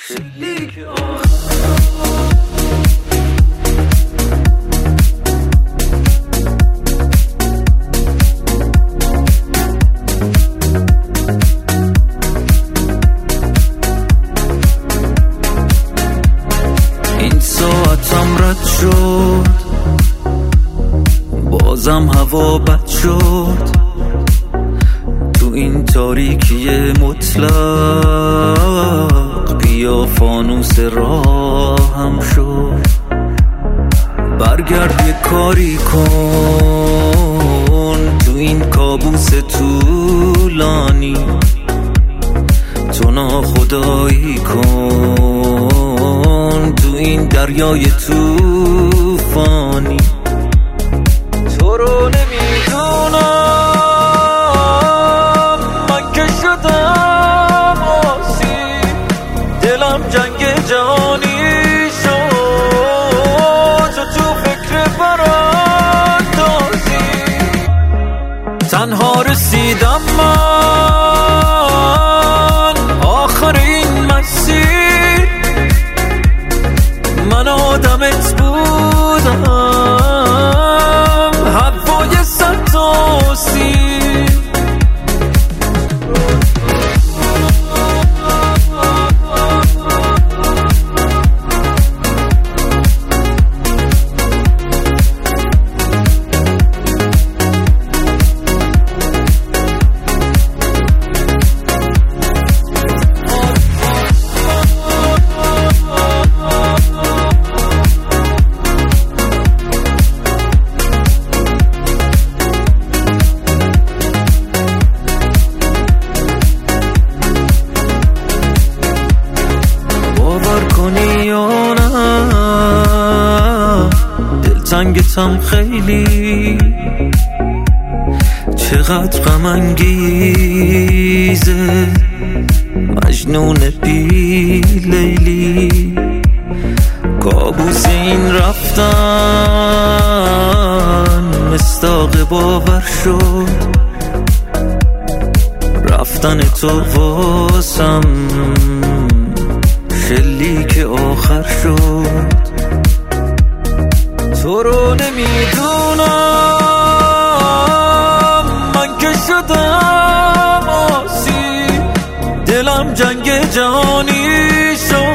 شلیک این ساعتم رد شد، بازم هوا بد شد، تو این تاریکی مطلق بیا فانوس راهم شد. برگرد یه کاری کن تو این کابوس طولانی، تو ناخدایی کن تو این دریای طوفانی. تو رو نمیدونم من که شدم آسی، دلم جنگ جهانی شد، تو فکر براندازی. تنها رسیدم من آخر این مسیر، من آدمت بودم هوای ستاسی. دلتنگتم خیلی، چقدر غم انگیزه، مجنون بی لیلی. کابوس این رفتن مصداق باور شد، رفتن تو واسم شلیک آخر شد. تو رو نمیدونم من که شدم آسی، دلم جنگ جهانی شد،